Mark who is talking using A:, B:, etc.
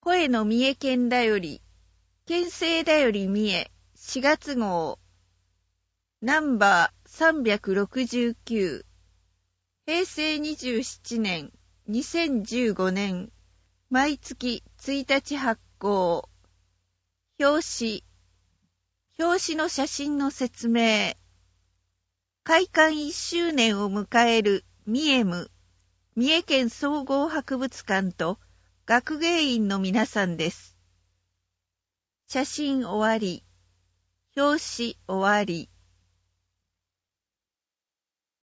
A: 声の三重県だより、県政だより三重、4月号、ナンバー369、平成27年、2015年、毎月1日発行。表紙の写真の説明。開館1周年を迎える三重県総合博物館と学芸員の皆さんです。写真終わり。表紙終わり。